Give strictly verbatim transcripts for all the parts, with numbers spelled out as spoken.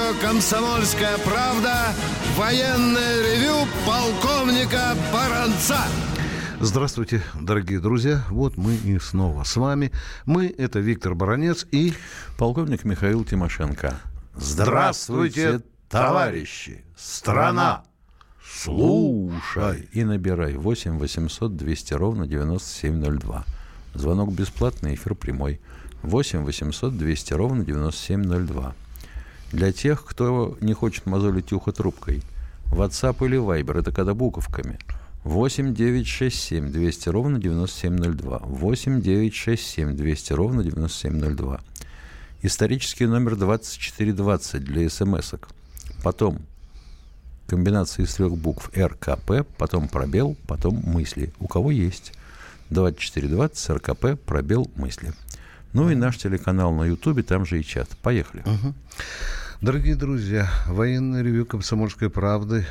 радио «Комсомольская правда» военное ревю полковника Баранца. Здравствуйте, дорогие друзья. Вот мы и снова с вами. Мы — это Виктор Баранец и полковник Михаил Тимошенко. Здравствуйте, товарищи! Страна! Слушай! И набирай восемь восемьсот двести ровно девяносто семь ноль два. Звонок бесплатный, эфир прямой. восемь восемьсот двести ровно девяносто семь ноль два. Для тех, кто не хочет мозолить ухо трубкой, WhatsApp или Viber — это когда буковками. восемь девятьсот шестьдесят семь двести ровно девяносто семь ноль два. восемь девятьсот шестьдесят семь двести ровно девяносто семь ноль два. Исторический номер двадцать четыре двадцать для смс-ок. Потом комбинация из трех букв эр ка пэ, потом пробел, потом мысли. У кого есть? двадцать четыре двадцать, эр ка пэ, пробел, мысли. Ну и наш телеканал на Ютубе, там же и чат. Поехали. Угу. Дорогие друзья, военное ревю «Комсомольской правды»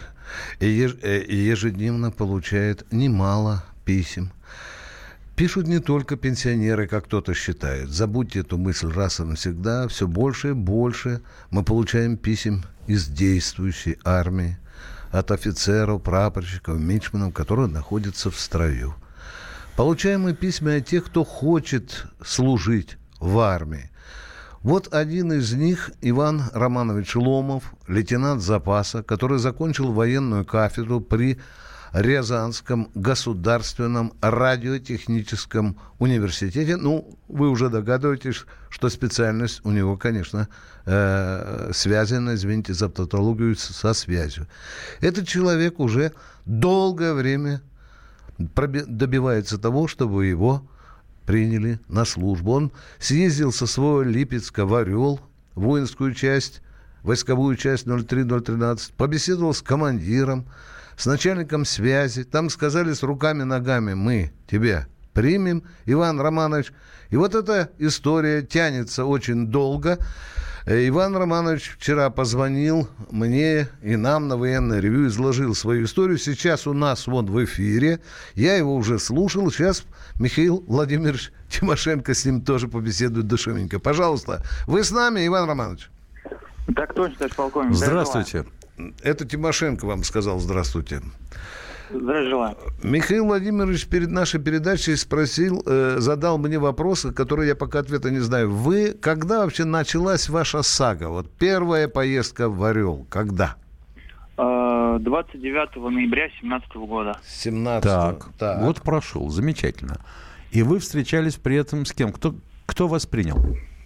ежедневно получает немало писем. Пишут не только пенсионеры, как кто-то считает. Забудьте эту мысль раз и навсегда. Все больше и больше мы получаем писем из действующей армии, от офицеров, прапорщиков, мичманов, которые находятся в строю. Получаем мы письма от тех, кто хочет служить в армии. Вот один из них, Иван Романович Ломов, лейтенант запаса, который закончил военную кафедру при Рязанском государственном радиотехническом университете. Ну, вы уже догадываетесь, что специальность у него, конечно, э, связана, извините за тавтологию, со связью. Этот человек уже долгое время добивается того, чтобы его приняли на службу. Он съездил со своего Липецка в Орел, воинскую часть, войсковую часть ноль три ноль тринадцать, побеседовал с командиром, с начальником связи. Там сказали с руками-ногами: мы тебя примем, Иван Романович. И вот эта история тянется очень долго. Иван Романович вчера позвонил мне и нам на военное ревю, изложил свою историю. Сейчас у нас вот в эфире. Я его уже слушал. Сейчас Михаил Владимирович Тимошенко с ним тоже побеседует душевненько. Пожалуйста, вы с нами, Иван Романович? Так точно, товарищ полковник. Здравствуйте. Это Тимошенко вам сказал здравствуйте. Здравия желаю. Михаил Владимирович перед нашей передачей спросил, э, задал мне вопросы, которые я пока ответа не знаю. Вы, когда вообще началась ваша сага? Вот первая поездка в Орел, когда? двадцать девятого ноября семнадцатого года. семнадцатого. Так, так, год прошел, замечательно. И вы встречались при этом с кем? Кто, кто вас принял?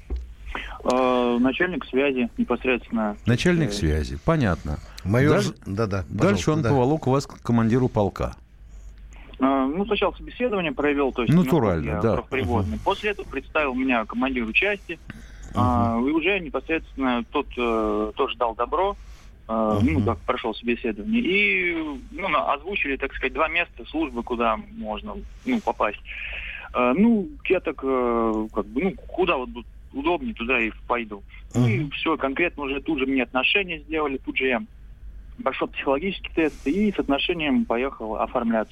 Начальник связи непосредственно. Начальник связи, понятно. Майор... Дальше, да-да, дальше он да. поволок вас к командиру полка. Ну, сначала собеседование провел, то есть... Натурально, да. Профпригодный. Uh-huh. После этого представил меня командиру части, uh-huh. и уже непосредственно тот тоже дал добро, uh-huh. ну, как прошел собеседование, и ну, озвучили, так сказать, два места службы, куда можно ну, попасть. Ну, я так, как бы, ну, куда вот удобнее, туда и пойду. Uh-huh. И все, конкретно уже тут же мне отношения сделали, тут же я прошел психологический тест и с отношением поехал оформляться.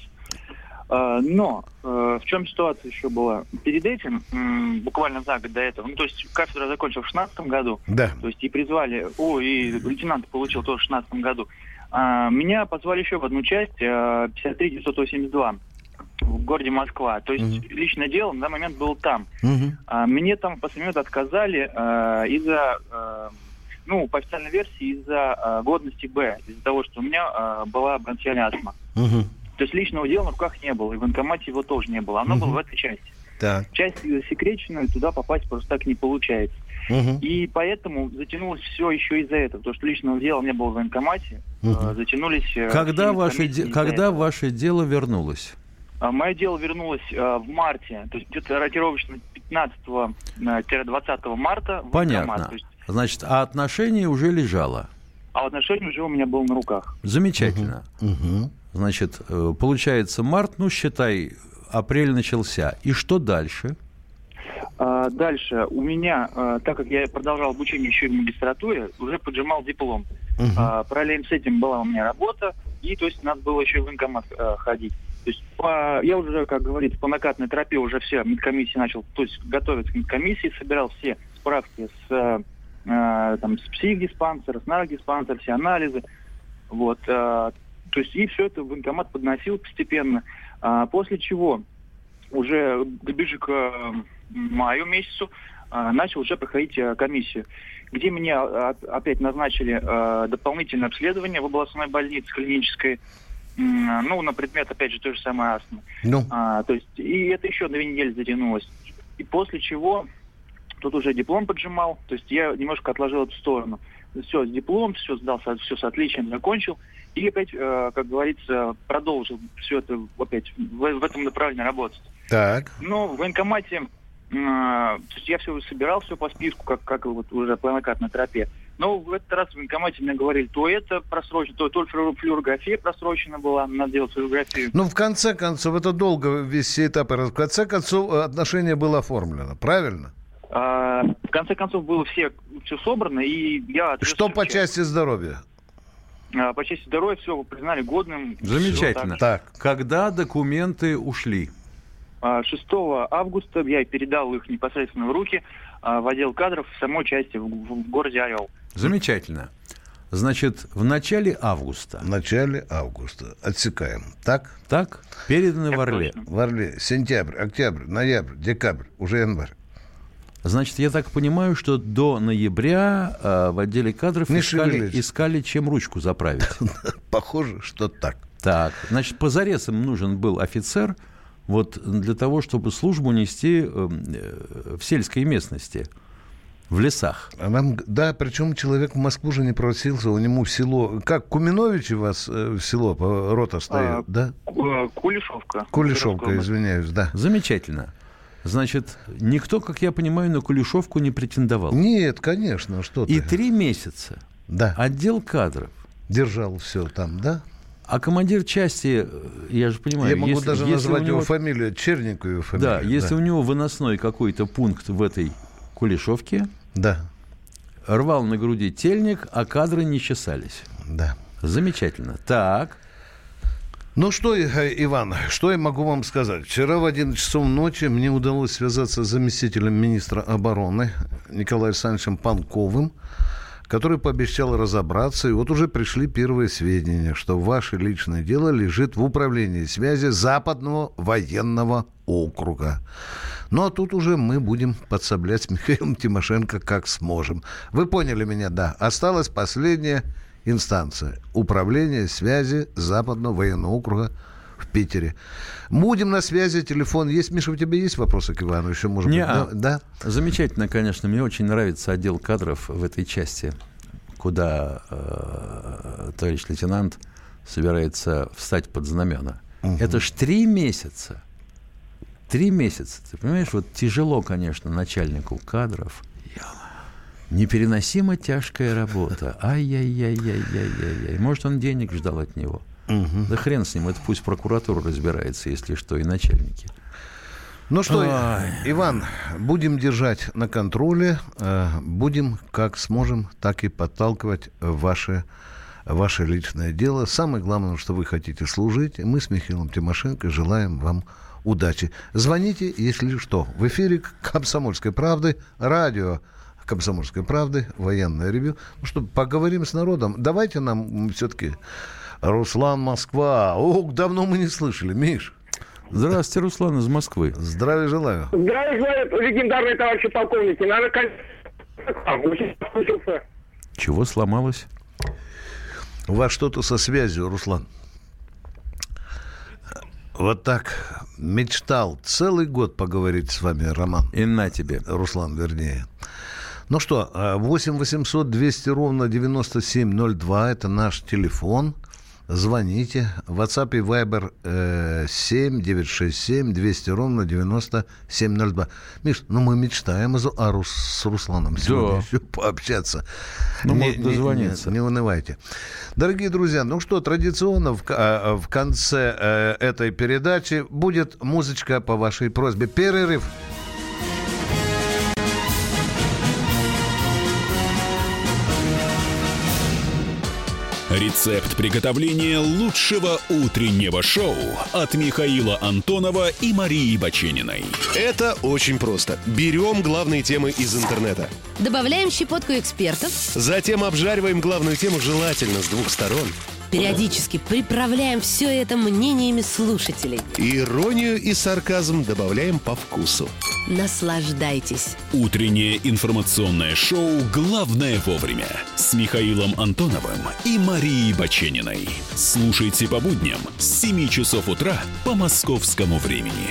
Но в чем ситуация еще была? Перед этим, буквально за год до этого, ну, то есть кафедру я закончил в шестнадцатом году, да. То есть и призвали, о, и лейтенанта получил тоже в шестнадцатом году. Меня позвали еще в одну часть, пятьдесят три девятьсот восемьдесят два. В городе Москва. То есть uh-huh. личное дело на данный момент было там. Uh-huh. А, мне там в последний момент отказали а, из-за, а, ну, по официальной версии, из-за а, годности Б. Из-за того, что у меня а, была бронхиальная астма. Uh-huh. То есть личного дела на руках не было. И в военкомате его тоже не было. Оно uh-huh. было в этой части. Так. Часть засекреченная, туда попасть просто так не получается. Uh-huh. И поэтому затянулось все еще из-за этого. Потому что личного дела не было в военкомате. Uh-huh. А, затянулись... Когда, ваше, де- когда ваше дело вернулось? Мое дело вернулось э, в марте, то есть где-то ориентировочно пятнадцатого-двадцатого марта. Понятно. Есть... Значит, а отношение уже лежало? А отношение уже у меня было на руках. Замечательно. Угу. Значит, получается март, ну, считай, апрель начался. И что дальше? А, дальше у меня, а, так как я продолжал обучение еще и в магистратуре, уже поджимал диплом. Угу. А, параллельно с этим была у меня работа, и то есть надо было еще в военкомат а, ходить. То есть по, я уже, как говорится, по накатной тропе уже все, медкомиссии начал, то есть готовиться к медкомиссии, собирал все справки с э, там, психдиспансер, наркодиспансер, все анализы. Вот, э, то есть и все это военкомат подносил постепенно. А после чего уже ближе к э, маю месяцу э, начал уже проходить э, комиссию, где мне э, опять назначили э, дополнительное обследование в областной больнице клинической, ну, на предмет, опять же, той же самой астмы. Ну. А, то есть, и это еще две недели затянулось. И после чего тут уже диплом поджимал, то есть я немножко отложил эту сторону. Все, с диплом, все сдал, все с отличием закончил. И опять, э, как говорится, продолжил все это опять в, в этом направлении работать. Так. Но в военкомате, э, то есть я все собирал, все по списку, как, как вот уже по накатной тропе. Но в этот раз в военкомате мне говорили, то это просрочено, то, то флюорография просрочена была, надо делать флюорографию. Ну, в конце концов, это долго весь все этапы. В конце концов, отношение было оформлено, правильно? А, в конце концов, было все, все собрано, и я... Что по части здоровья? А, по части здоровья все признали годным. Замечательно. Так. Когда документы ушли? шестого августа я передал их непосредственно в руки а, в отдел кадров в самой части, в, в, в городе Орел. Замечательно. Значит, в начале августа. В начале августа. Отсекаем. Так? Так? Переданы Так в Орле. точно. В Орле. Сентябрь, октябрь, ноябрь, декабрь, уже январь. Значит, я так понимаю, что до ноября э, в отделе кадров Не искали, шевелись. искали, чем ручку заправить. Похоже, что так. Так, значит, позарез им нужен был офицер вот для того, чтобы службу нести э, в сельской местности, в лесах. А нам, да, причем человек в Москву же не просился, у него в село... Как, Куминовичи вас э, в село по- рота стоит, А, да? Ку- Кулешовка. Кулешовка, Кировская извиняюсь, да. Замечательно. Значит, никто, как я понимаю, на Кулешовку не претендовал. Нет, конечно, что ты. И три месяца Да, отдел кадров. держал все там, да? А командир части, я же понимаю... Я могу если- даже если назвать у его него- фамилию, Чернику его фамилию. Да, если у него выносной какой-то пункт в этой Кулешовке, Да, рвал на груди тельник, а кадры не чесались. да. Замечательно. Так, Ну что, э, Иван, что я могу вам сказать? Вчера в одиннадцать часов ночи мне удалось связаться с заместителем министра обороны Николаем Александровичем Панковым, который пообещал разобраться. И вот уже пришли первые сведения, что ваше личное дело лежит в управлении связи Западного военного округа. Ну, а тут уже мы будем подсоблять с Михаилом Тимошенко как сможем. Вы поняли меня, да. Осталась последняя инстанция. Управление связи Западного военного округа в Питере. Будем на связи, телефон есть. Миша, у тебя есть вопросы к Ивану? Еще, может быть, Не-а. да? да? замечательно, конечно. Мне очень нравится отдел кадров в этой части, куда э, товарищ лейтенант собирается встать под знамена. Угу. Это ж три месяца. Три месяца. Ты понимаешь, вот тяжело, конечно, начальнику кадров. Непереносимо тяжкая работа. Ай-яй-яй-яй-яй-яй. Может, он денег ждал от него. Угу. Да хрен с ним, это пусть прокуратура разбирается, если что, и начальники. Ну что, Ой. Иван, будем держать на контроле, э, будем как сможем, так и подталкивать ваше, ваше личное дело. Самое главное, что вы хотите служить. Мы с Михаилом Тимошенко желаем вам удачи. Звоните, если что. В эфире «Комсомольской правды», радио «Комсомольской правды», военное ревью. Ну что, поговорим с народом. Давайте нам все-таки Руслан, Москва. Ох, давно мы не слышали. Миш. Здравствуйте, Руслан из Москвы. Здравия желаю. Здравия желаю, легендарные товарищи полковники. Наверное, конечно, очень соскучился. Чего сломалось? У вас что-то со связью, Руслан. Вот так мечтал целый год поговорить с вами, Роман. И на тебе. Руслан, вернее. Ну что, восемь восемьсот двести ровно девяносто семь ноль два, это наш телефон. Звоните. В WhatsApp и Viber э, семь девятьсот шестьдесят семь двести ровно девяносто семь ноль два. Миш, ну мы мечтаем о Рус, с Русланом сегодня Да. еще пообщаться. Ну, не, может, дозвониться. Не, не, не унывайте. Дорогие друзья, ну что, традиционно в, э, в конце э, этой передачи будет музычка по вашей просьбе. Перерыв. Рецепт приготовления лучшего утреннего шоу от Михаила Антонова и Марии Бачениной. Это очень просто. Берем главные темы из интернета. Добавляем щепотку экспертов. Затем обжариваем главную тему желательно с двух сторон. Периодически приправляем все это мнениями слушателей. Иронию и сарказм добавляем по вкусу. Наслаждайтесь. Утреннее информационное шоу «Главное вовремя» с Михаилом Антоновым и Марией Бачениной. Слушайте по будням с семи часов утра по московскому времени.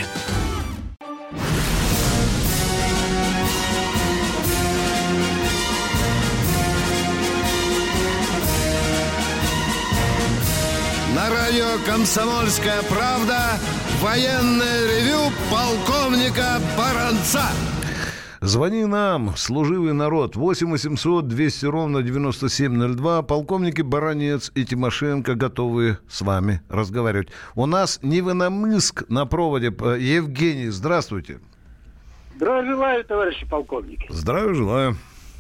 На радио «Комсомольская правда» военное ревю полковника Баранца. Звони нам, служивый народ, восемь восемьсот двести ровно девяносто семь ноль два. Полковники Баранец и Тимошенко готовы с вами разговаривать. У нас Невиномысск на проводе. Евгений, здравствуйте. Здравия желаю, товарищи полковники. Здравия желаю.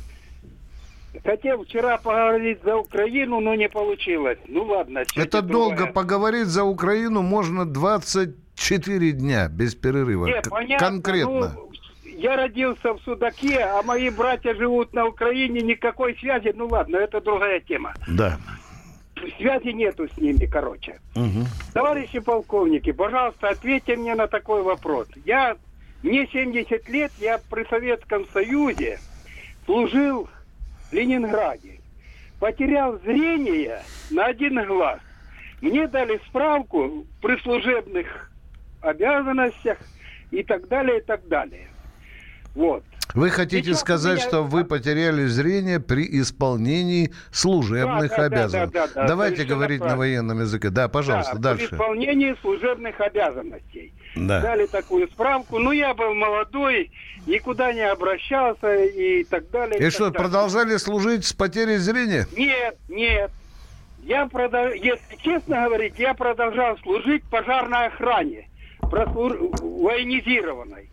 Хотел вчера поговорить за Украину, но не получилось. Ну ладно. Это долго другое. Поговорить за Украину можно двадцать четыре дня без перерыва. Нет, К- понятно, конкретно. Ну, я родился в Судаке, а мои братья живут на Украине, никакой связи. Ну ладно, это другая тема. Да. Связи нету с ними, короче. Угу. Товарищи полковники, пожалуйста, ответьте мне на такой вопрос. Я, мне семьдесят лет, я при Советском Союзе служил в Ленинграде. Потерял зрение на один глаз. Мне дали справку при служебных обязанностях и так далее, и так далее. Вот. Вы хотите Сейчас сказать, меня... что вы потеряли зрение при исполнении служебных да, да, обязанностей? Да, да, да, Давайте совершенно говорить правильно. на военном языке. Да, пожалуйста, да, дальше. При исполнении служебных обязанностей. Да. Дали такую справку. Ну, я был молодой, никуда не обращался и так далее. И, и что, так далее. продолжали служить с потерей зрения? Нет, нет. Я продол... Если честно говорить, я продолжал служить в пожарной охране, прослуж... военизированной.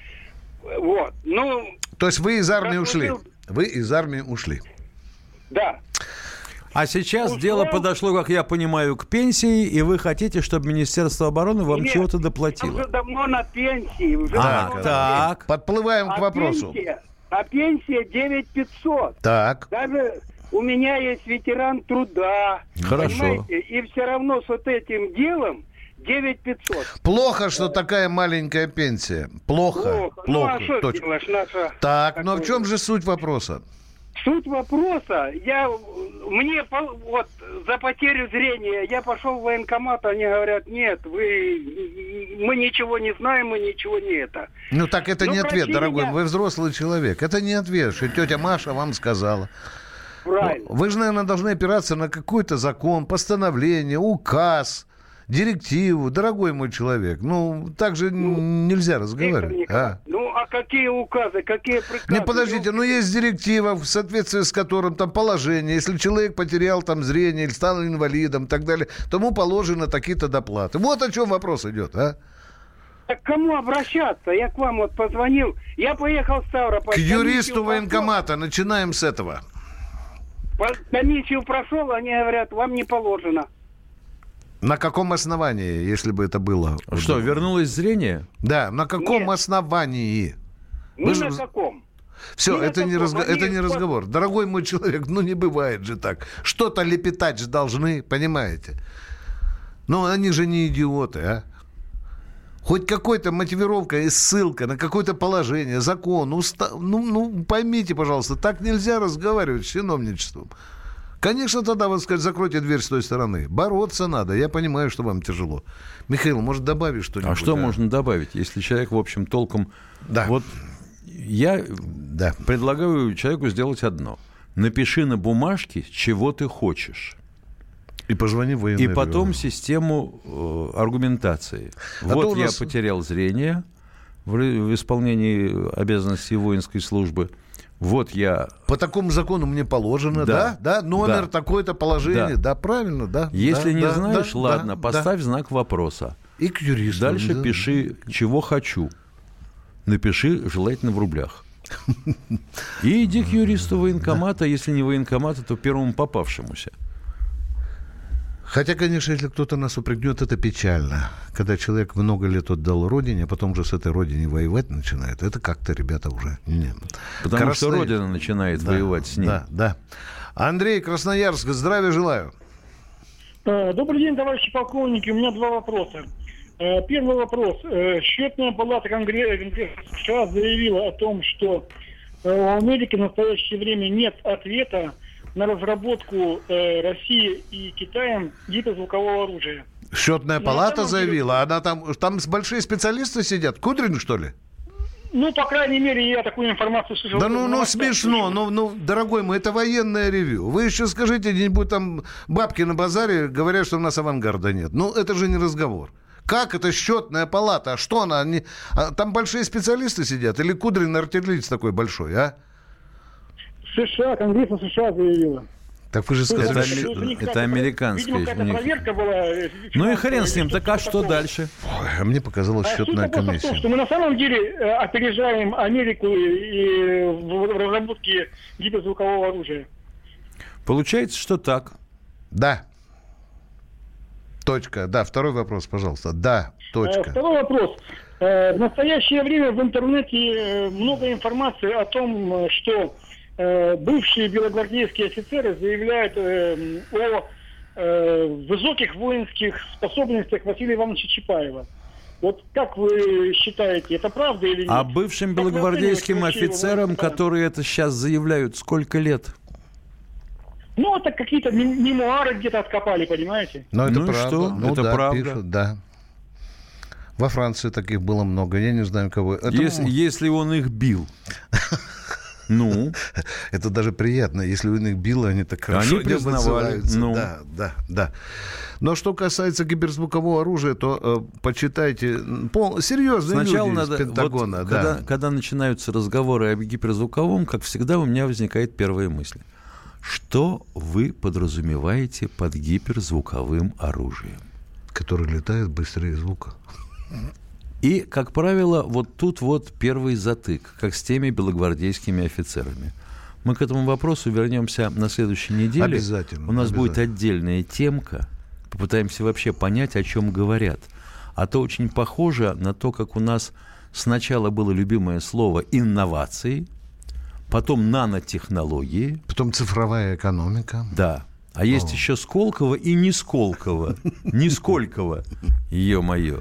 Вот. Ну, То есть вы из армии прослужил... ушли? Вы из армии ушли? Да. А сейчас Ушел. дело подошло, как я понимаю, к пенсии, и вы хотите, чтобы Министерство обороны вам Нет, чего-то я доплатило. уже давно на пенсии. Уже А, давно на так. Подплываем пенсии. к вопросу. А пенсия, а пенсия девять тысяч пятьсот. Так. Даже у меня есть ветеран труда. Хорошо. Понимаете? И все равно с вот этим делом девять тысяч пятьсот. Плохо, что такая маленькая пенсия. Плохо. Плохо. Плохо. Ну, а что Точка. делаешь, наша... Так, но в такое- чем же суть вопроса? Суть вопроса, я, мне по- вот за потерю зрения, я пошел в военкомат, они говорят, нет, вы, мы ничего не знаем, мы ничего не это. Ну так это Ну, не ответ, прости дорогой. меня. Вы взрослый человек. Это не ответ, что тетя Маша вам сказала. Правильно. Вы же, наверное, должны опираться на какой-то закон, постановление, указ, директиву. Дорогой мой человек, ну так же Ну, нельзя Виктор разговаривать. Николаевич, А? ну а какие указы, какие приказы? Не, подождите, Ну, но есть директива, в соответствии с которым там положение, если человек потерял там зрение или стал инвалидом и так далее, то ему положено такие-то доплаты. Вот о чем вопрос идет, а? Так к кому обращаться? Я к вам вот позвонил, я поехал в Ставрополь. К комиссию юристу прошел, военкомата. Начинаем с этого. по- Комиссию прошел, они говорят, вам не положено. На каком основании, если бы это было? Что, вернулось зрение? Да, на каком Нет. основании? Ни Вы же- на каком. Все, Ни это на не, каком. разго- Они это не по- разговор. Дорогой мой человек, ну не бывает же так. Что-то лепетать же должны, понимаете? Но они же не идиоты, а? Хоть какой-то мотивировка и ссылка на какое-то положение, закон, уста... ну, ну, поймите, пожалуйста, так нельзя разговаривать с чиновничеством. Конечно, тогда вы скажете, закройте дверь с той стороны. Бороться надо. Я понимаю, что вам тяжело. Михаил, может, добавить что-нибудь? А что а? можно добавить, если человек, в общем, толком... Да. Вот я Да. предлагаю человеку сделать одно. Напиши на бумажке, чего ты хочешь. И позвони в военное И потом бюро. систему э, аргументации. А то вот у я нас- потерял зрение в, в исполнении обязанностей воинской службы. Вот я... По такому закону мне положено, да? Да. Да, номер Да. такое-то положение. Да, Да. правильно, да. Если да, не да, знаешь, да, ладно, да, поставь да. знак вопроса. И к юристу. Дальше да. пиши, чего хочу. Напиши, желательно в рублях. И иди к юристу военкомата, если не военкомата, то первому попавшемуся. Хотя, конечно, если кто-то нас упрекнет, это печально. Когда человек много лет отдал родине, а потом же с этой родиной воевать начинает, это как-то, ребята, уже не... Потому Красный... что родина начинает да, воевать с ним. Да, да. Андрей, Красноярск, здравия желаю. Добрый день, товарищи полковники. У меня два вопроса. Первый вопрос. Счетная палата Конгресса США заявила о том, что в Америке в настоящее время нет ответа на разработку России и Китаем гиперзвукового оружия. Счетная палата заявила? Она там, там большие специалисты сидят? Кудрин, что ли? Ну, по крайней мере, я такую информацию слышал. Да ну, ну смешно, ну, ну, дорогой мой, это военное ревью. Вы еще скажите, где-нибудь там бабки на базаре говорят, что у нас авангарда нет. Ну, это же не разговор. Как это счетная палата? А что она? Они... А там большие специалисты сидят? Или Кудрин артиллерист такой большой, а? США, Конгресс США заявила. Так вы же сказали, это, что... это, это американская. Видимо, какая-то проверка была. Ну и хрен с ним, так а что дальше? Ой, а мне показалось, а счетная комиссия. В том, что мы на самом деле опережаем Америку и в разработке гиперзвукового оружия. Получается, что так. Да. Точка. Да, второй вопрос, пожалуйста. Да, точка. Второй вопрос. В настоящее время в интернете много информации о том, что бывшие белогвардейские офицеры заявляют э, о э, высоких воинских способностях Василия Ивановича Чапаева. Вот как вы считаете, это правда или нет? А бывшим белогвардейским офицерам, которые это сейчас заявляют, сколько лет? Ну, это какие-то мемуары где-то откопали, понимаете? Но это ну правда. Что? Ну, это да, правда. Пишут, да. Во Франции таких было много. Я не знаю, кого. Это... Если, если он их бил. Ну? Это даже приятно. Если он их бил, они так хорошо они признавали. Ну. Да, да, да. Но что касается гиперзвукового оружия, то э, почитайте. Пол... Серьезные Сначала люди надо, из Пентагона. Вот, да. когда, когда начинаются разговоры о гиперзвуковом, как всегда, у меня возникает первая мысль. Что вы подразумеваете под гиперзвуковым оружием? Который летает быстрее звука. И, как правило, вот тут вот первый затык, как с теми белогвардейскими офицерами. Мы к этому вопросу вернемся на следующей неделе. Обязательно. У нас обязательно. будет отдельная темка. Попытаемся вообще понять, о чем говорят. А то очень похоже на то, как у нас сначала было любимое слово «инновации», потом «нанотехнологии». Потом цифровая экономика. Да. А О. есть еще Сколково и не Сколково. Не Сколково. Ё-моё.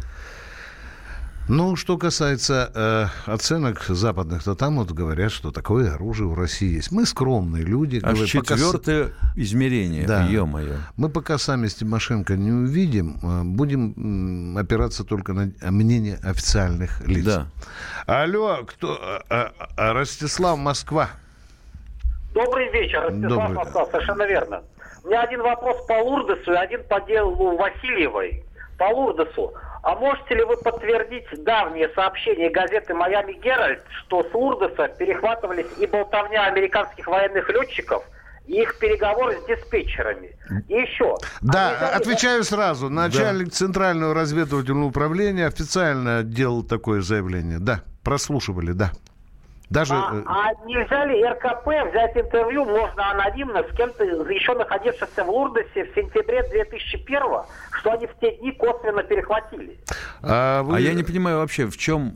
Ну, что касается э, оценок западных, то там вот говорят, что такое оружие у России есть. Мы скромные люди. Аж говорят, четвертое пока... измерение, да. ё-моё. Мы пока сами с Тимошенко не увидим, будем опираться только на мнение официальных лиц. Да. Алло, кто? А, а, Ростислав, Москва. Добрый вечер, Ростислав, Добрый. Москва, совершенно верно. У меня один вопрос по Лурдесу и один по делу Васильевой. По Лурдесу. А можете ли вы подтвердить давние сообщения газеты «Майами Геральд», что с Лурдеса перехватывались и болтовня американских военных летчиков, и их переговоры с диспетчерами? И еще. Да, а отвечаю ли... сразу. Начальник да. Центрального разведывательного управления официально делал такое заявление. Да, прослушивали, да. Даже... А, а нельзя ли эр ка пэ взять интервью, можно анонимно, с кем-то еще находившимся в Лурдесе в сентябре две тысячи первого, что они в те дни косвенно перехватили? А, вы... а я не понимаю вообще, в чем...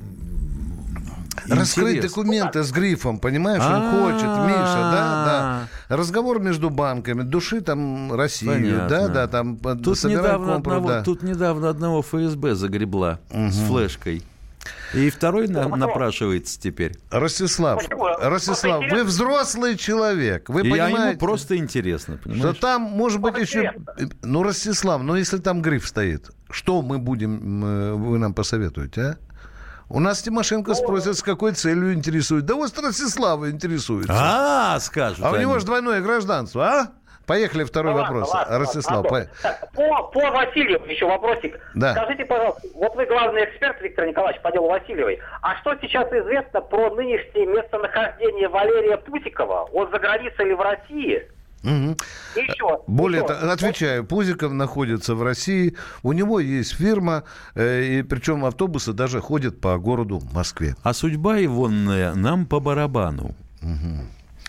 Раскрыть интерес. документы с грифом, понимаешь, он хочет, Миша, да, да. Разговор между банками, души там Россию, да, да, там тут недавно, одного, тут недавно одного эф эс бэ загребла с флешкой. И второй на, напрашивается теперь. Ростислав, Ростислав, вы взрослый человек. Вы и понимаете, ему просто интересно, понимаешь? Что там, может быть, еще... Ну, Ростислав, ну, если там гриф стоит, что мы будем... Вы нам посоветуете, а? У нас Тимошенко спросят, с какой целью интересует. Да вот Ростислава интересуется. А, скажут А у они. него же двойное гражданство, а? Поехали, второй ну, вопрос. Ладно, ладно, Ростислав, ладно. По, по Васильеву еще вопросик. Да. Скажите, пожалуйста, вот вы главный эксперт, Виктор Николаевич, по делу Васильевой. А что сейчас известно про нынешнее местонахождение Валерия Путикова? Он за границей или в России? Угу. Еще. Более еще. того, отвечаю, Пузиков находится в России, у него есть фирма, э, и причем автобусы даже ходят по городу Москве. А судьба егонная нам по барабану. Угу.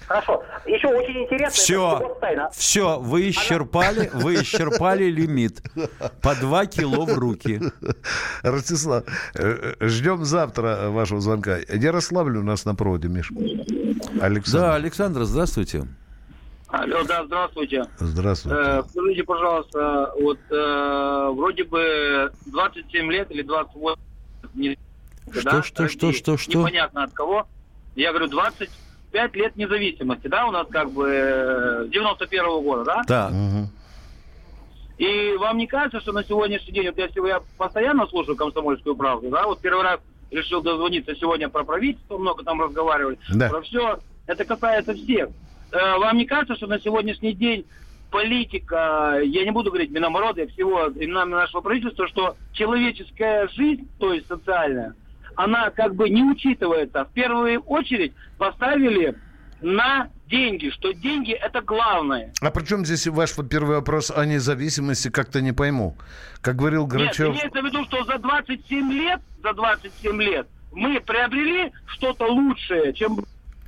Хорошо. Еще очень интересно. Все, все, вы исчерпали, вы исчерпали лимит. По два кило в руки. Ростислав, ждем завтра вашего звонка. Ярославль у нас на проводе, Миш. Александр. Да, Александр, здравствуйте. Алло, да, здравствуйте. Здравствуйте. Э, скажите, пожалуйста, вот э, вроде бы двадцать семь лет или двадцать восемь... Не, что, да, что, что, что, что? Непонятно от кого. Я говорю, двадцать пять лет независимости, да, у нас как бы девяносто первого года, да? Да. Угу. И вам не кажется, что на сегодняшний день, вот если я постоянно слушаю «Комсомольскую правду», да, вот первый раз решил дозвониться сегодня про правительство, много там разговаривали, да. Про все, это касается всех. Вам не кажется, что на сегодняшний день политика, я не буду говорить Минобороны, всего именно нашего правительства, что человеческая жизнь, то есть социальная, она как бы не учитывается. В первую очередь поставили на деньги, что деньги это главное. А при чем здесь ваш первый вопрос о независимости, как-то не пойму. Как говорил Грачев... Нет, имеется в виду, что за двадцать семь лет, за двадцать семь лет мы приобрели что-то лучшее, чем...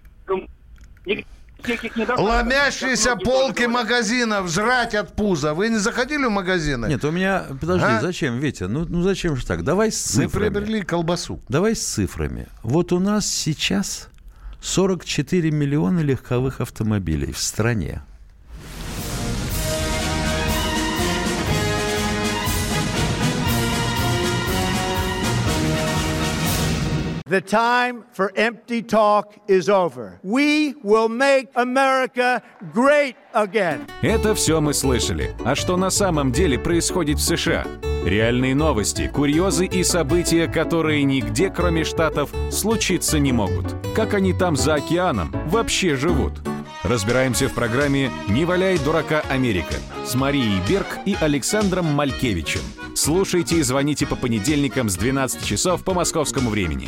Ломящиеся полки магазинов, жрать от пуза. Вы не заходили в магазины? Нет, у меня... Подожди, а? зачем, Витя? Ну, ну зачем же так? Давай с цифрами. Мы приобрели колбасу. Давай с цифрами. Вот у нас сейчас сорок четыре миллиона легковых автомобилей в стране. The time for empty talk is over. We will make America great again. Это все мы слышали. А что на самом деле происходит в США? Реальные новости, курьезы и события, которые нигде, кроме Штатов, случиться не могут. Как они там за океаном вообще живут? Разбираемся в программе «Не валяй дурака, Америка» с Марией Берг и Александром Малькевичем. Слушайте и звоните по понедельникам с двенадцати часов по московскому времени.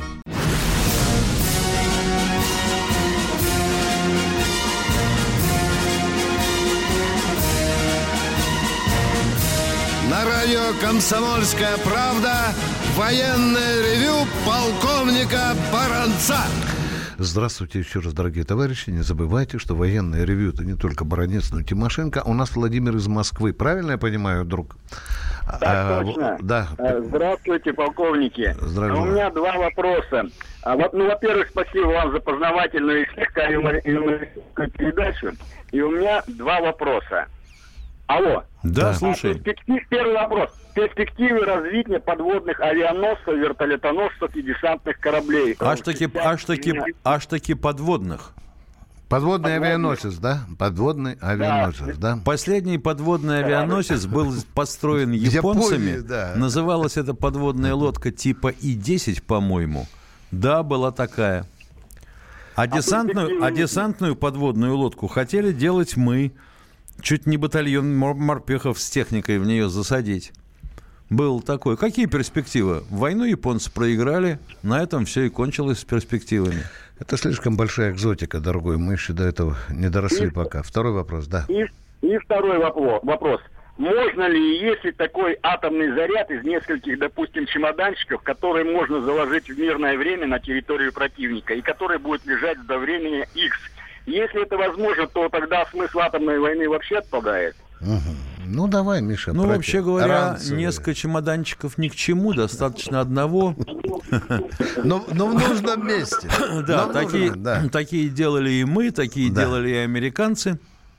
На радио «Комсомольская правда» военное ревю полковника Баранца. Здравствуйте еще раз, дорогие товарищи. Не забывайте, что военное ревью — это не только Баранец, но и Тимошенко. У нас Владимир из Москвы. Правильно я понимаю, друг? Так а, точно. Да. Здравствуйте, полковники. Здравствуйте. У меня два вопроса. А, вот, ну, во-первых, спасибо вам за познавательную и слегка юмористическую передачу. И у меня два вопроса. Алло. Да, да. слушай. Перспектив, первый вопрос. Перспективы развития подводных авианосцев, вертолетоносцев и десантных кораблей. Аж таки, аж таки, аж таки подводных. Подводный авианосец, да? Подводный авианосец, да? да? Последний подводный авианосец был построен японцами. Японии, да. Называлась эта подводная лодка типа И десять, по-моему. Да, была такая. А десантную, а десантную подводную лодку хотели делать мы. Чуть не батальон морпехов с техникой в нее засадить. Был такой. Какие перспективы? Войну японцы проиграли. На этом все и кончилось с перспективами. Это слишком большая экзотика, дорогой. Мы еще до этого не доросли и, пока. Второй вопрос, да. И, и второй вопрос. Можно ли, если такой атомный заряд из нескольких, допустим, чемоданчиков, который можно заложить в мирное время на территорию противника, и который будет лежать до времени X, если это возможно, то тогда смысл атомной войны вообще отпадает. Угу. Ну, давай, Миша. Ну, против. вообще говоря, Ранцевые. несколько чемоданчиков ни к чему, достаточно одного. Но, но в нужном месте. Да, такие, да. такие делали и мы, такие да. делали и американцы,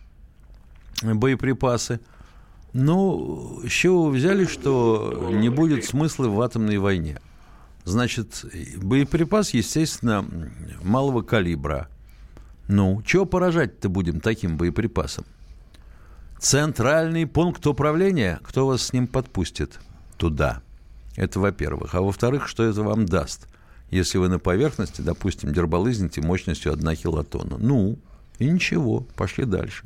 боеприпасы. Ну, с чего вы взяли, что не будет смысла в атомной войне? Значит, боеприпас, естественно, малого калибра. Ну, чего поражать-то будем таким боеприпасом? Центральный пункт управления, кто вас с ним подпустит туда? Это во-первых. А во-вторых, что это вам даст, если вы на поверхности, допустим, дербалызните мощностью одна килотонна? Ну, и ничего, пошли дальше.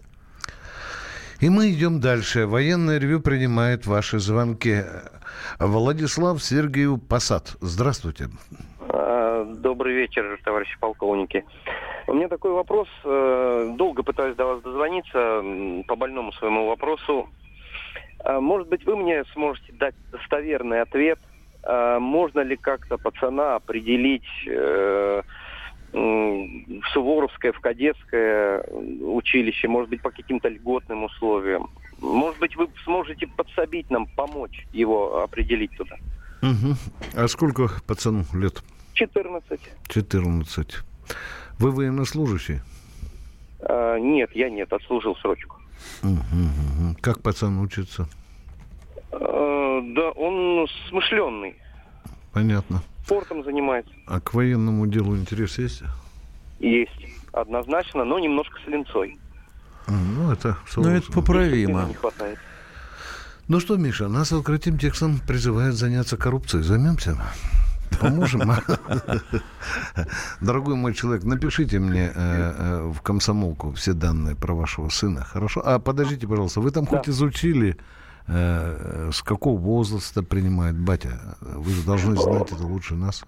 И мы идем дальше. Военное ревью принимает ваши звонки. Владислав Сергеев Посад. Здравствуйте. Добрый вечер, товарищи полковники. У меня такой вопрос. Долго пытаюсь до вас дозвониться по больному своему вопросу. Может быть, вы мне сможете дать достоверный ответ. Можно ли как-то пацана определить в Суворовское, в Кадетское училище, может быть, по каким-то льготным условиям. Может быть, вы сможете подсобить нам, помочь его определить туда. Угу. А сколько пацану лет? четырнадцать. четырнадцать. Вы военнослужащий? А, нет, я нет, отслужил срочку. Угу, угу. Как пацан учится? А, да, он смышленный. Понятно. Спортом занимается. А к военному делу интерес есть? Есть, однозначно, но немножко с линцой. Ну, это... Ну, это поправимо. Не хватает. Ну что, Миша, нас открытым текстом призывают заняться коррупцией. Займемся? Поможем? Дорогой мой человек, напишите мне в комсомолку все данные про вашего сына. Хорошо? А подождите, пожалуйста, вы там хоть изучили, с какого возраста принимает батя? Вы же должны знать это лучше нас.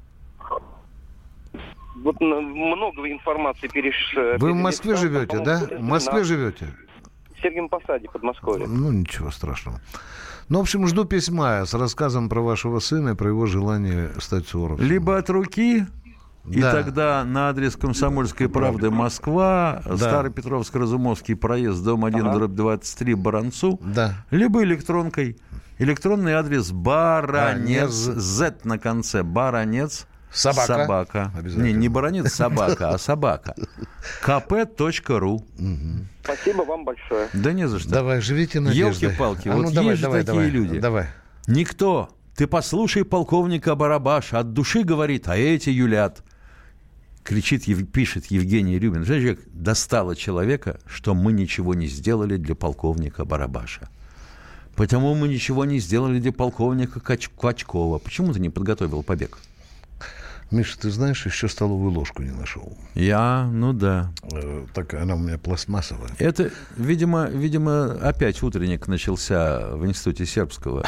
Вот много информации переш... Вы в Москве живете, да? В Москве живете? В Сергиевом Посаде, Подмосковье. Ну, ничего страшного. Ну, в общем, жду письма с рассказом про вашего сына и про его желание стать суворовцем. Либо от руки, и да. тогда на адрес «Комсомольской правды», Москва, да. Старый Петровско-Разумовский проезд, дом один, ага. дробь двадцать три, Баранцу, да. либо электронкой. Электронный адрес Баранец, Z на конце, Баранец, Собака. Собака. Не, не Баранец, собака, а собака. ка пэ точка ру. Спасибо вам большое. Да не за что. Давай, живите надеждой. Елки-палки, а вот ну, давай, есть же давай, такие давай, люди. Давай. Никто. Ты послушай полковника Барабаша. От души говорит, а эти юлят. Кричит, пишет Евгений Рюмин. Знаешь, достало человека, что мы ничего не сделали для полковника Барабаша. Потому мы ничего не сделали для полковника Качкова. Почему ты не подготовил побег? Миша, ты знаешь, еще столовую ложку не нашел. Я, ну да. Э, так она у меня пластмассовая. Это, видимо, видимо, опять утренник начался в институте сербского.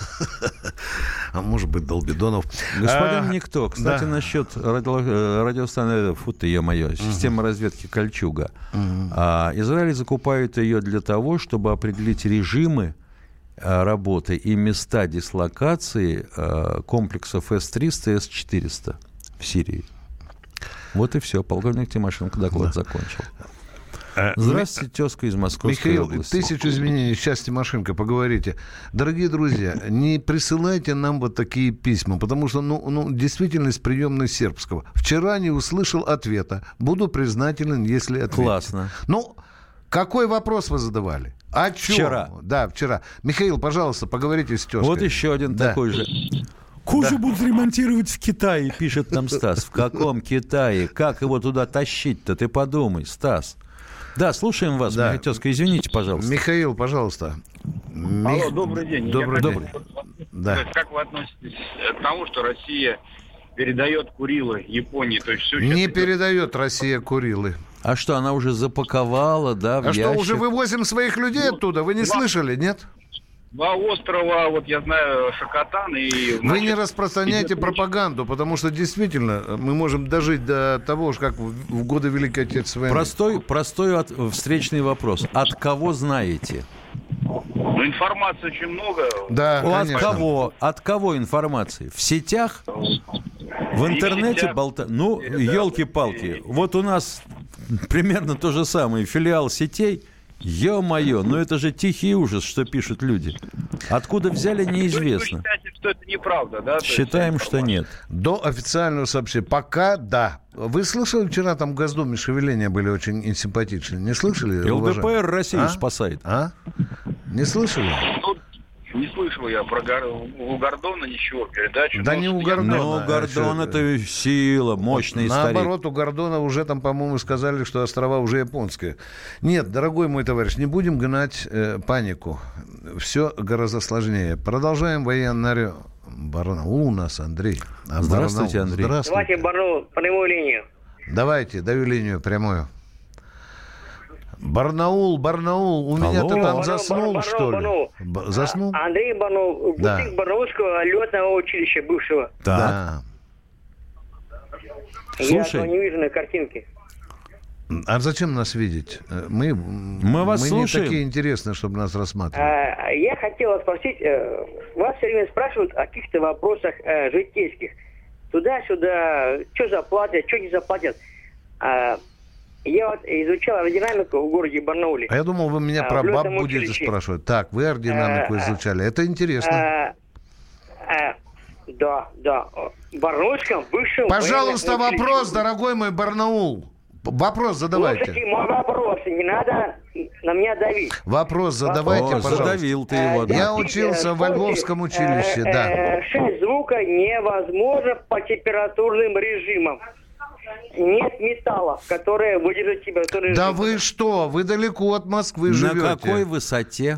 А может быть, Долбидонов. Господин Никто, кстати, насчет радиостанции, фу ты, е-мое, системы разведки «Кольчуга». Израиль закупает ее для того, чтобы определить режимы работы и места дислокации комплексов эс триста и эс четыреста в Сирии. Вот и все. Полковник Тимошенко доклад да. закончил. Здравствуйте, тезка из Московской Михаил, области. Тысячу изменений. Сейчас, Тимошенко, поговорите. Дорогие друзья, не присылайте нам вот такие письма, потому что, ну, ну действительность приемной сербского. Вчера не услышал ответа. Буду признателен, если ответите. Классно. Ну, какой вопрос вы задавали? О чем? Вчера. Да, вчера. Михаил, пожалуйста, поговорите с тезкой. Вот еще один да. такой же. Кожу да. будут ремонтировать в Китае, пишет нам Стас. В каком Китае? Как его туда тащить-то? Ты подумай, Стас. Да, слушаем вас, да. тезка, извините, пожалуйста. Михаил, пожалуйста. Мих... Алло, добрый день. Добрый Я день. хотел... Да. Как вы относитесь к тому, что Россия передает Курилы Японии? То есть все Не сейчас... передает Россия Курилы. А что, она уже запаковала, да, в А ящик? что, уже вывозим своих людей ну, оттуда? Вы не два, слышали, нет? Два острова, вот я знаю, Шакотан и... Вы значит, не распространяйте пропаганду, потому что действительно мы можем дожить до того, как в годы Великой Отечественной войны. Простой, простой от, встречный вопрос. От кого знаете? Ну, информации очень много. Да, О, конечно. От кого? От кого информации? В сетях? В интернете сетях. болта... Ну, елки-палки. Вот у нас примерно то же самое. Филиал сетей. Ё-моё, ну это же тихий ужас, что пишут люди. Откуда взяли, неизвестно. Вы считаете, что это неправда, да? Считаем, что нет. До официального сообщения. Пока да. Вы слышали, вчера там в Госдуме шевеления были очень симпатичные? Не слышали? ЛДПР Россию а? спасает. А? Не слышали? Ну, не слышал я про Гор... у Гордона ничего передачу. Да но не у я... Гордона. Ну, Гордон это сила, мощный старик. Наоборот, у Гордона уже там, по-моему, сказали, что острова уже японские. Нет, дорогой мой товарищ, не будем гнать э, панику. Все гораздо сложнее. Продолжаем военный Барнаул у нас, Андрей. А Здравствуйте, Барнаул. Андрей. Здравствуйте. Давайте Барнаул, прямую линию. Давайте, даю линию прямую. Барнаул, Барнаул, у меня ты там заснул, Барнаул, что ли? Барнаул. Б- заснул? Андрей Барнаул, Да. выпускник Барнаульского летного училища бывшего. Да. Я Слушай. не вижу на картинке. А зачем нас видеть? Мы, Мы вас мы слушаем. не такие интересные, чтобы нас рассматривать. А, я хотел спросить, э, вас все время спрашивают о каких-то вопросах э, житейских. туда-сюда, что заплатят, что не заплатят. А, я вот изучал аэродинамику в городе Барнауле. А я думал, вы меня а, про баб училище. будете спрашивать. Так, вы аэродинамику а, изучали. Это интересно. А, а, да, да. В Барнаульском высшем Пожалуйста, военном вопрос, училище. дорогой мой Барнаул. Вопрос задавайте. Слушайте мой вопрос, не надо на меня давить. Вопрос задавайте, О, пожалуйста. задавил ты его, да. Я учился во Львовском училище, да. Шесть звука невозможно по температурным режимам. Нет металлов, которые выдержат температурный Да режим. вы что? Вы далеко от Москвы На живете. какой высоте?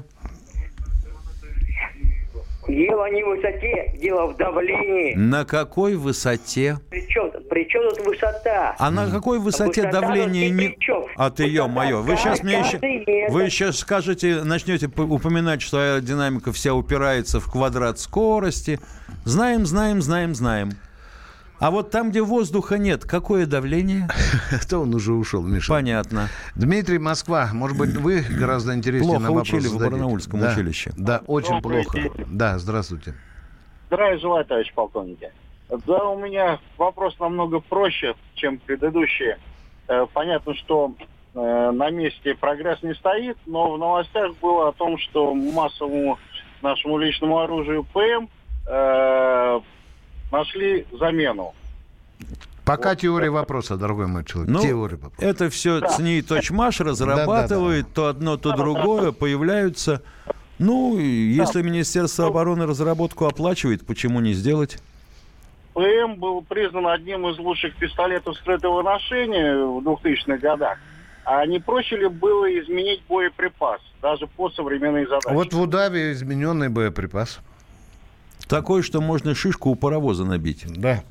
Дело не в высоте, дело в давлении. На какой высоте? Причем, причем тут высота? А на какой высоте Высота давление тут ни не... при чем. А ты, ё-моё, вы сейчас мне еще... Вы сейчас скажете, начнете п- упоминать, что аэродинамика вся упирается в квадрат скорости. Знаем, знаем, знаем, знаем. А вот там, где воздуха нет, какое давление? Это он уже ушел, Миша. Понятно. Дмитрий, Москва. Может быть, вы гораздо интереснее Плохо на вопрос учили в зададите. Барнаульском Да, училище. Да, очень Добрый плохо. день. Да, здравствуйте. Здравия желаю, товарищ полковники. Да, у меня вопрос намного проще, чем предыдущие. Э, Понятно, что э, на месте прогресс не стоит, но в новостях было о том, что массовому нашему личному оружию ПМ э, нашли замену. Пока Вот. теория вопроса, дорогой мой человек. Ну, теория вопроса. это все Да. ЦНИИ Точмаш разрабатывает, то одно, то другое, появляются. Ну, и если Министерство обороны разработку оплачивает, почему не сделать? ПМ был признан одним из лучших пистолетов скрытого ношения в двухтысячных годах. А не проще ли было изменить боеприпас, даже по современной задаче? Вот в Удаве измененный боеприпас. Такой, что можно шишку у паровоза набить. Да.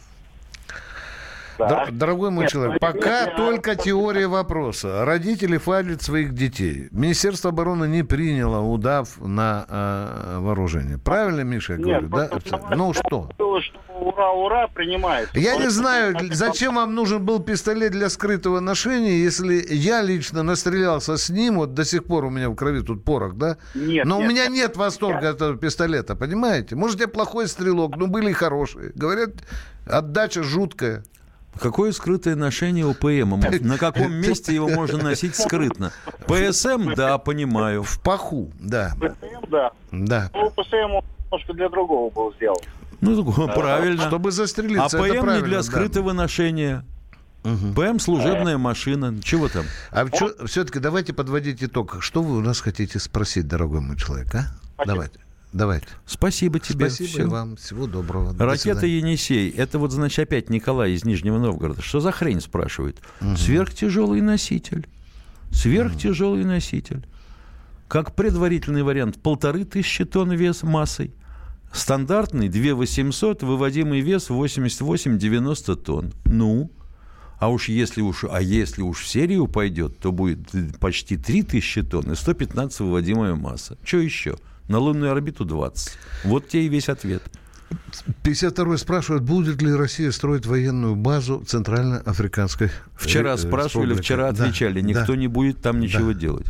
Да. Дор- Дорогой мой Нет, человек, ну, пока нет, только теория вопроса. Родители файлят своих детей. Министерство обороны не приняло удав на э, вооружение. Правильно, Миша, я Нет, говорю? Да? просто Ну что? было, что ура, ура, принимается. Я не Вот. знаю, зачем вам нужен был пистолет для скрытого ношения, если я лично настрелялся с ним, вот до сих пор у меня в крови тут порох, да? Нет, Но нет. у меня нет восторга от этого пистолета, понимаете? Может, я плохой стрелок, но были и хорошие. Говорят, отдача жуткая. Какое скрытое ношение у ПМ? На каком месте его можно носить скрытно? ПСМ, да, понимаю. В паху, да. ПСМ, да. Да. Ну, ПСМ он немножко для другого был сделан. Ну, правильно. Чтобы А застрелиться, это ПМ не правильно, для да. скрытого ношения. ПМ служебная машина. Чего там? А чё- все-таки давайте подводить итог. Что вы у нас хотите спросить, дорогой мой человек, а? Давайте. Давайте. Спасибо тебе. Спасибо Всё. и вам. Всего доброго. До Ракета свидания. «Енисей». Это вот, значит, опять Николай из Нижнего Новгорода. Что за хрень, спрашивает? Сверхтяжелый носитель. Сверхтяжелый носитель. Как предварительный вариант, полторы тысячи тонн вес массой. Стандартный две тысячи восемьсот, выводимый вес восемьдесят восемь - девяносто тонн. Ну, а уж если уж, а если уж в серию пойдет, то будет почти три тысячи тонн и сто пятнадцать выводимая масса. Что еще? На лунную орбиту двадцать. Вот тебе и весь ответ. пятьдесят второй спрашивает, будет ли Россия строить военную базу Центральноафриканской Вчера э, спрашивали, республики? вчера Да, отвечали. Никто да. не будет там ничего Да. делать.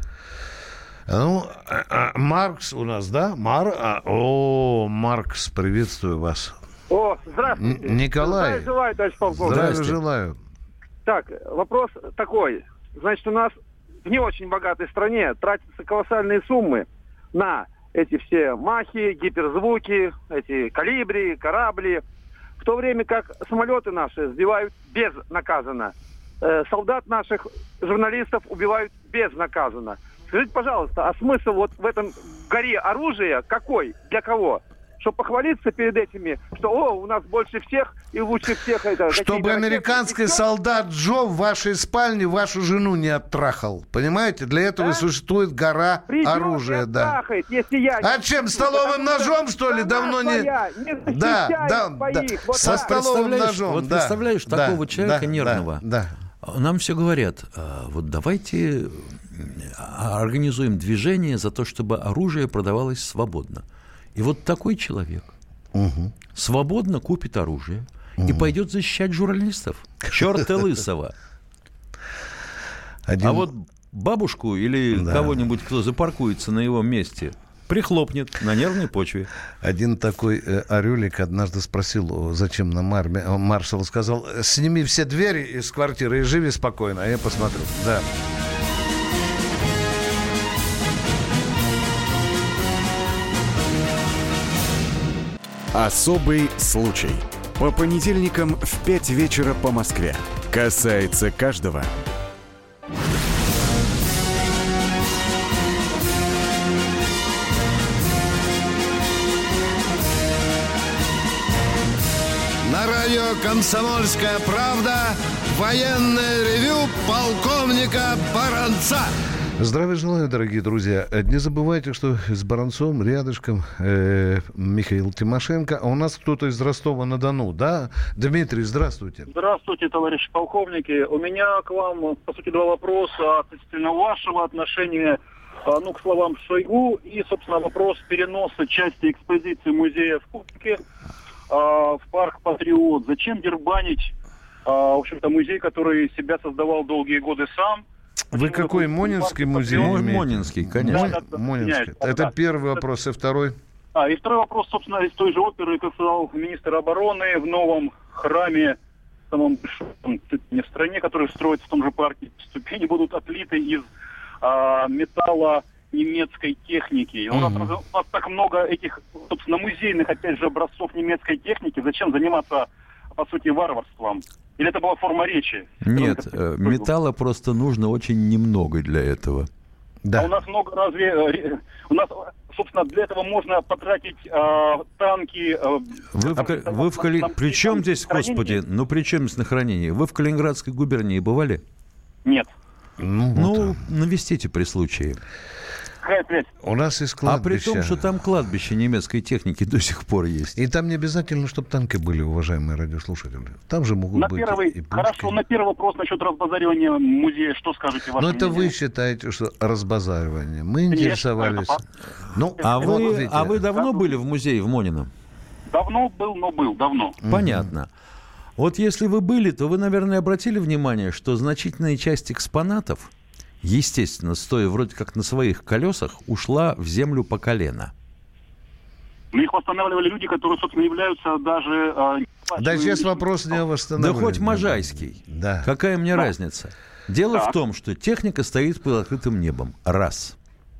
Ну, а, а, Маркс у нас, да? Мар... а, о, Маркс, приветствую вас. О, здравствуйте. Н- Николай. Здравия желаю, товарищ полковник. Здравия желаю. Так, вопрос такой. Значит, у нас в не очень богатой стране тратятся колоссальные суммы на эти все махи, гиперзвуки, эти калибри, корабли. В то время как самолеты наши сбивают безнаказанно. Э, солдат наших, журналистов убивают безнаказанно. Скажите, пожалуйста, а смысл вот в этом горе оружия какой? Для кого? Чтобы похвалиться перед этими, что о, у нас больше всех и лучше всех это. Чтобы американский солдат Джо в вашей спальне вашу жену не оттрахал. Понимаете? Для этого Да? существует гора Придет оружия. и Да. оттрахает, если я... А чем, столовым ножом, что ли? Давно не... Своя, не Да, защищает да, своих. да. Вот Со так. столовым Представляешь, ножом. вот да, представляешь да, такого человека да, нервного. Да, Нам все говорят, а, вот давайте а, организуем движение за то, чтобы оружие продавалось свободно. И вот такой человек Угу. свободно купит оружие и пойдет защищать журналистов. Черта лысого. Один- А вот бабушку или Да. кого-нибудь, кто запаркуется на его месте, Прихлопнет на нервной почве. Один такой э, орелик однажды спросил, зачем нам армия. Маршал сказал, сними все двери из квартиры и живи спокойно, а я посмотрю. Да. Особый случай. По понедельникам в пять вечера по Москве. Касается каждого. На радио «Комсомольская правда» военное ревю полковника Баранца. Здравия желаю, дорогие друзья. Не забывайте, что с Баранцом рядышком э, Михаил Тимошенко. А у нас кто-то из Ростова-на-Дону, да? Дмитрий, здравствуйте. Здравствуйте, товарищи полковники. У меня к вам, по сути, два вопроса относительно вашего отношения, ну, к словам Шойгу. И, собственно, вопрос переноса части экспозиции музея в Кубке в парк «Патриот». Зачем дербанить, в общем-то, музей, который себя создавал долгие годы сам? Вы какой, Монинский музей? Монинский, конечно. Да, да, да, Монинский. Это да. первый вопрос. И второй? А, и второй вопрос, собственно, из той же оперы, как сказал министр обороны, в новом храме, самом большом не в стране, который строится в том же парке, ступени будут отлиты из а, металла немецкой техники. И у, нас, Мгм. у нас так много этих, собственно, музейных, опять же, образцов немецкой техники. Зачем заниматься, по сути, варварством? Или это была форма речи? Нет, э, металла просто нужно очень немного для этого. Да. А у нас много разве... э, У нас, собственно, для этого можно потратить э, танки... Э, Вы в, Ка- вы в Кали... При чем здесь, господи, ну при чем здесь на хранении? Вы в Калининградской губернии бывали? Нет. Ну, ну навестите при случае. У нас есть А кладбище. при том, что там кладбище немецкой техники до сих пор есть. И там не обязательно, чтобы танки были, уважаемые радиослушатели. Там же могут На быть первый, и пушки. хорошо, на первый вопрос насчет разбазаривания музея, что скажете ваше Но это мнение? вы считаете, что разбазаривание. Мы Нет, интересовались. это- Ну, А вот вы, видите. а вы давно были в музее в Монино? Давно был, но был, давно. Понятно. Вот если вы были, то вы, наверное, обратили внимание, что значительная часть экспонатов, естественно, стоя вроде как на своих колесах, ушла в землю по колено. Но их восстанавливали люди, которые, собственно, являются даже... э, Да, сейчас вопрос не о Да восстановлении. хоть Можайский. Да. Какая мне Да. разница? Дело Так. в том, что техника стоит под открытым небом. Раз.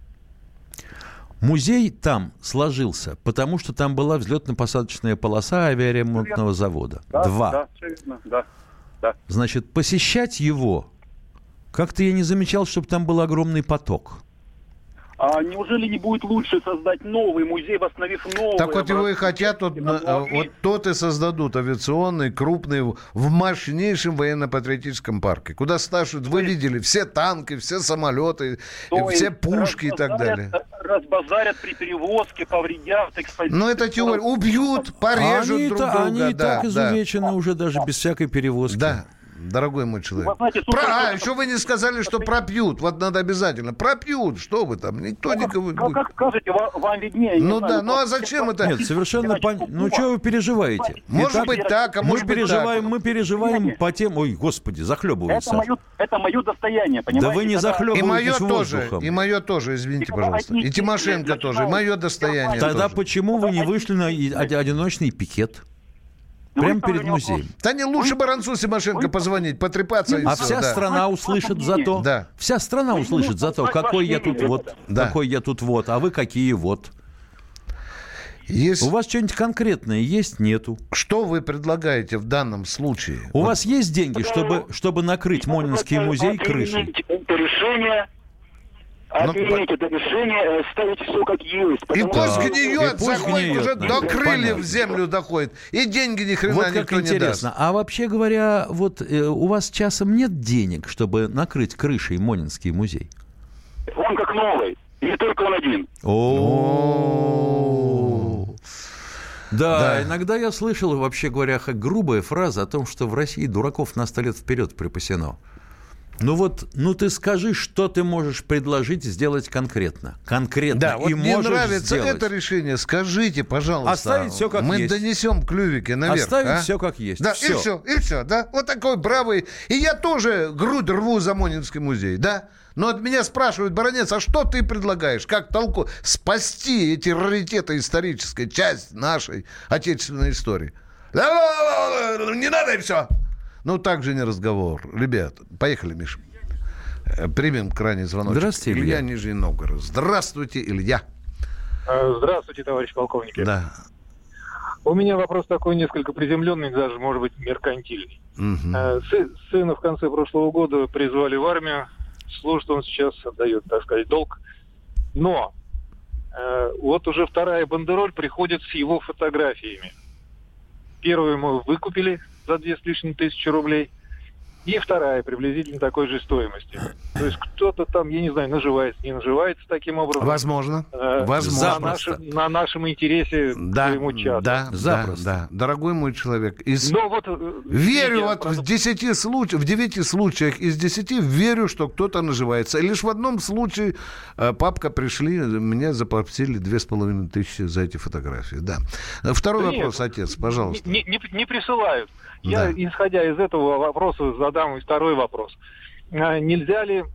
Музей там сложился, потому что там была взлетно-посадочная полоса авиаремонтного завода. Да, Два. Да, все верно, да, да. Значит, посещать его, как-то я не замечал, чтобы там был огромный поток. А неужели не будет лучше создать новый музей, восстановив новый? Так вот его и образцы? хотят, вот, на- вот тот и создадут авиационный, крупный, в мощнейшем военно-патриотическом парке, куда сташут, вы видели, все танки, все самолеты, То все есть пушки и так разбазарят- далее. Разбазарят при перевозке, повредят экспозицию. Но это теория. Убьют, порежут они друг и та- друга. Они и да, так да. изувечены уже даже без всякой перевозки. Да, дорогой мой человек. Вы знаете, Про- супер- А, еще вы не сказали, что пропьют. Вот надо обязательно. Пропьют. Что вы там? Никто никого... Как, как скажете, вам, вам виднее. Ну не да, знаю, ну а просто- зачем это? Нет, совершенно понятно. Ну, что вы переживаете? Может Итак, быть так, а мы может быть переживаем, так. мы переживаем по тем... Ой, господи, захлебываюсь. Это мое, это мое достояние, понимаете? Да вы не Когда- И захлебываетесь мое тоже, воздухом. и мое тоже, извините, Типа, пожалуйста. И отнесите, Тимошенко я тоже, и знаю. мое достояние Тогда тоже. почему вы не вышли на и- оди- одиночный пикет? Ну, Прямо выставлю перед мне вопрос. музеем. Да не лучше Баранцу Тимошенко позвонить, потрепаться и А всё, вся да. страна услышит зато. Да. Вся страна услышит зато, какой я тут вот, Да. какой я тут вот, а вы какие вот. Есть... У вас что-нибудь конкретное есть? Нету. Что вы предлагаете в данном случае? У Вот вас есть деньги, чтобы, чтобы накрыть Монинский музей крышей? Отменить это решение, отменить это решение, э, ставить все как есть. И потому пусть что- гниет, И пусть заходит, гниет, уже да. до крыльев Понятно. в землю доходит. И деньги ни хрена Вот как никто не даст. интересно. А вообще говоря, вот э, у вас часом нет денег, чтобы накрыть крышей Монинский музей? Он как новый, не только он один. О. Да, Да. иногда я слышал, вообще говоря, х- грубая фраза о том, что в России дураков на сто лет вперед припасено. Ну вот, ну ты скажи, что ты можешь предложить сделать конкретно. Конкретно. Да, и вот мне можешь нравится сделать. это решение. Скажите, пожалуйста. Оставить все как мы есть. Мы донесем клювики наверх. Оставить а? все как есть. Да, все. и все, и все, да. Вот такой бравый. И я тоже грудь рву за Монинский музей, да. Но от меня спрашивают: Баранец, а что ты предлагаешь? Как толку спасти эти раритеты исторической, часть нашей отечественной истории? Не надо, и все. Ну, так же не разговор. Ребят, поехали, Миша. Примем крайний звоночек. Здравствуйте, Илья, Илья. Нижний Новгород. Здравствуйте, Илья. Здравствуйте, товарищ полковник. Да. У меня вопрос такой несколько приземленный, даже, может быть, меркантильный. Угу. Сы- сына в конце прошлого года призвали в армию. Служит он сейчас, отдает, так сказать, долг. Но э, вот уже вторая бандероль приходит с его фотографиями. Первую мы выкупили за две с лишним тысячи рублей. И вторая приблизительно такой же стоимости. То есть кто-то там, я не знаю, наживается, не наживается таким образом. Возможно. Э, Возможно. На, нашем, на нашем интересе Да, к своему чаду. да, да, да. Дорогой мой человек, из... Но вот, верю, я вот просто... в десяти случаях, в девяти случаях из десяти верю, что кто-то наживается. И лишь в одном случае э, папка пришли, меня заплатили две с половиной тысячи за эти фотографии. Да. Второй Да вопрос, нет, отец, пожалуйста. Не, не, не присылают. Да. Я, исходя из этого вопроса, задам и второй вопрос. А нельзя ли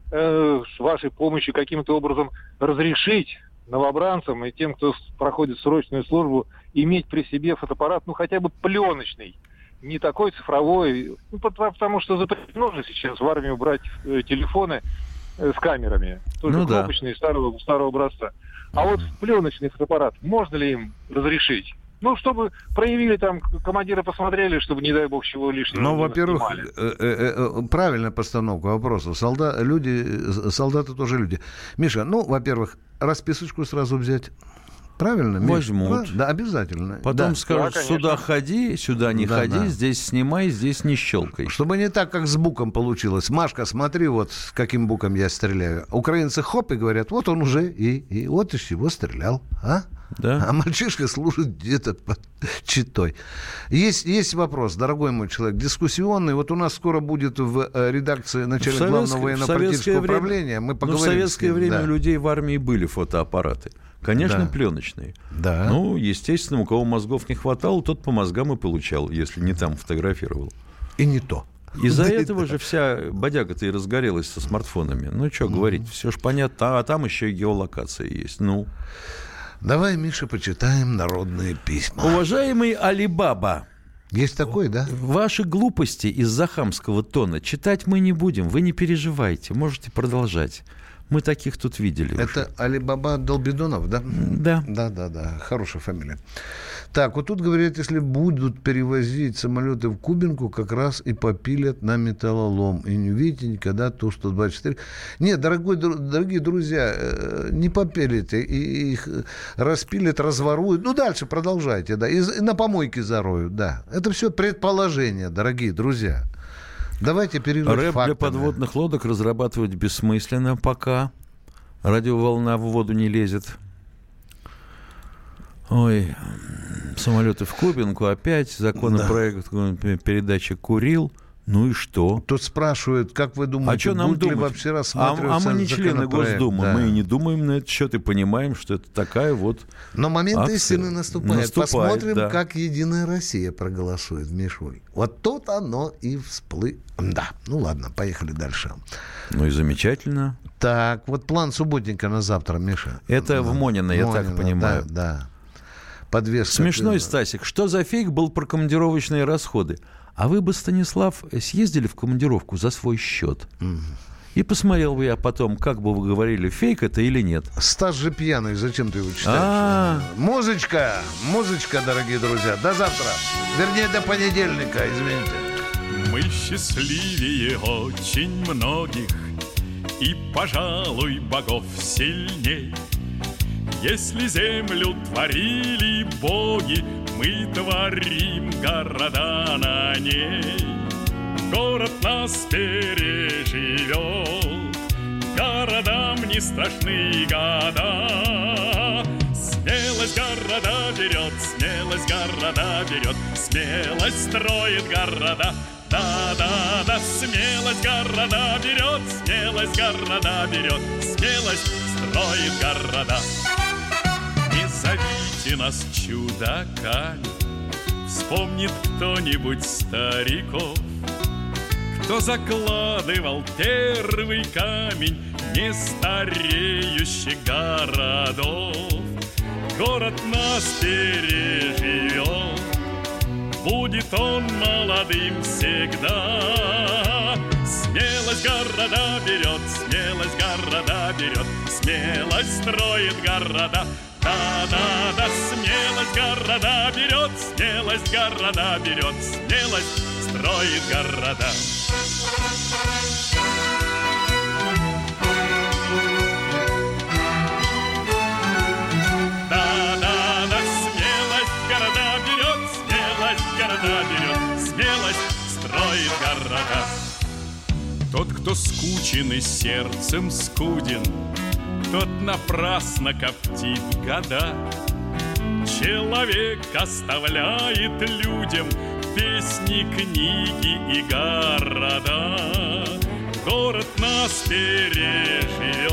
э, с вашей помощью каким-то образом разрешить новобранцам и тем, кто проходит срочную службу, иметь при себе фотоаппарат, ну, хотя бы пленочный, не такой цифровой, ну, потому что запрещено же сейчас в армию брать э, телефоны э, с камерами, только ну, кнопочные, да. старого, старого образца. А вот пленочный фотоаппарат можно ли им разрешить? Ну, чтобы проявили там, командиры посмотрели, чтобы, не дай бог, чего лишнего. Ну, во-первых, э, э, правильная постановка вопроса. Солда... Люди, солдаты тоже люди. Миша, ну, во-первых, расписочку сразу взять. Правильно, Миша? Возьмут. Да, обязательно. Потом да. скажут, да, сюда ходи, сюда не да, ходи, да. здесь снимай, здесь не щелкай. Чтобы не так, как с буком получилось. Машка, смотри, вот каким буком я стреляю. Украинцы хоп и говорят, вот он уже и, и вот из чего стрелял, а? Да. А мальчишка служит где-то под читой. Есть, есть вопрос, дорогой мой человек, дискуссионный. Вот у нас скоро будет в редакции начальник главного военно-политического управления. Мы поговорим. Но в советское время да. у людей в армии были фотоаппараты. Конечно, да. пленочные. Да. Ну, естественно, у кого мозгов не хватало, тот по мозгам и получал, если не там фотографировал. И не то. Из-за этого же вся бодяга-то и разгорелась со смартфонами. Ну, что говорить, все же понятно. А там еще и геолокация есть. Ну... Давай, Миша, почитаем народные письма. Уважаемый Алибаба. Есть такой, да? Ваши глупости из-за хамского тона читать мы не будем. Вы не переживайте. Можете продолжать. Мы таких тут видели. Это уже. Алибаба Долбидонов, да? Да. Да, да, да. Хорошая фамилия. Так, вот тут говорят, если будут перевозить самолеты в Кубинку, как раз и попилят на металлолом. И не увидите никогда Ту сто двадцать четыре. Нет, дорогой, дорогие друзья, не попилите. И их распилят, разворуют. Ну, дальше продолжайте, да. И на помойке зароют, да. Это все предположения, дорогие друзья. Давайте перерыв рэп фактами. Для подводных лодок разрабатывать бессмысленно пока. Радиоволна в воду не лезет. Ой, самолеты в Кубинку опять. Законопроект да. передачи «Курил». Ну и что? Тут спрашивают, как вы думаете, а что нам будет ли думать? вообще рассматриваться А, а мы не члены Госдумы, да. мы и не думаем на этот счет и понимаем, что это такая вот Но момент акция. истины наступает. наступает Посмотрим, да. как «Единая Россия» проголосует, Мишуль. Вот тут оно и всплыло. Да, ну ладно, поехали дальше. Ну и замечательно. Так, вот план субботника на завтра, Миша. Это да. в Монино, я Монино, так понимаю. Да, да. Подвеска. Смешной, Стасик. Что за фейк был про командировочные расходы? А вы бы, Станислав, съездили в командировку за свой счет. Mm. И посмотрел бы я потом, как бы вы говорили, фейк это или нет. Стас же пьяный, зачем ты его читаешь? А-а-а. Музычка, музычка, дорогие друзья. До завтра. Вернее, до понедельника, извините. Мы счастливее очень многих, и, пожалуй, богов сильней. Если землю творили боги, мы творим города на ней. Город нас переживет, городам не страшны года. Смелость города берет, смелость города берет, смелость строит города. Да-да-да, смелость города берет, смелость города берет, смелость строит города. Не зовите нас чудаками, вспомнит кто-нибудь стариков, кто закладывал первый камень нестареющих городов. Город нас переживет, будет он молодым всегда. Смелость города берет, смелость города берет, смелость строит города. Да-да-да, смелость города берет, смелость города берет, смелость строит города. Да-да-да, смелость города берет, смелость города берет, смелость строит города. Тот, кто скучен и сердцем скуден, тот напрасно коптит года. Человек оставляет людям песни, книги и города. Город нас переживет,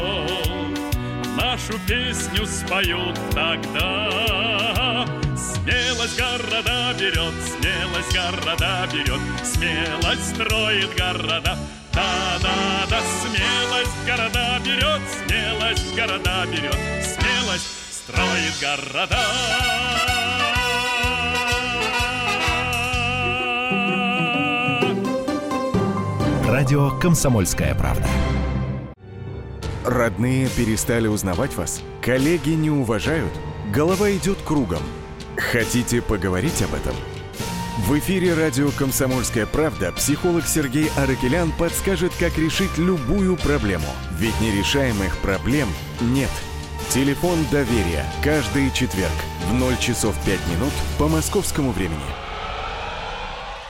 нашу песню споют тогда. Смелость города берет, смелость города берет, смелость строит города. Да-да-да, смелость города берет, смелость города берет, смелость строит города. Радио «Комсомольская правда». Родные перестали узнавать вас? Коллеги не уважают? Голова идет кругом. Хотите поговорить об этом? В эфире радио «Комсомольская правда» психолог Сергей Аракелян подскажет, как решить любую проблему. Ведь нерешаемых проблем нет. Телефон доверия. Каждый четверг в ноль часов пять минут по московскому времени.